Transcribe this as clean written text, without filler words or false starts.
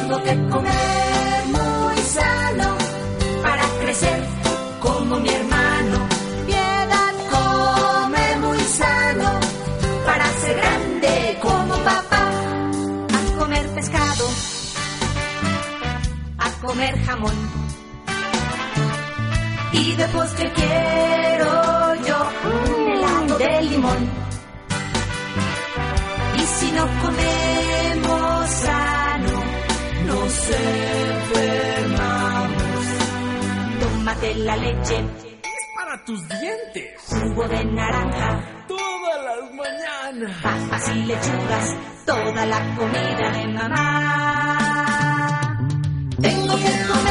Tengo que comer muy sano para crecer como mi hermano. Piedad come muy sano para ser grande como papá. A comer pescado, a comer jamón. Y de postre quiero yo un helado de limón. Y si no comemos sano, nos enfermamos. Tómate la leche, es para tus dientes. Jugo de naranja, todas las mañanas. Papas y lechugas, toda la comida de mamá. Tengo que comer